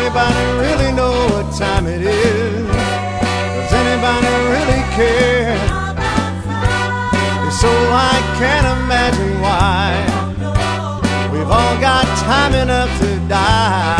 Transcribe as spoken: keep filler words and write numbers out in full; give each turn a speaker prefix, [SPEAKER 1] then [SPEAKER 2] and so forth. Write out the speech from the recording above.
[SPEAKER 1] anybody really know what time it is? Does anybody really care? So I can't imagine why we've all got time enough to die.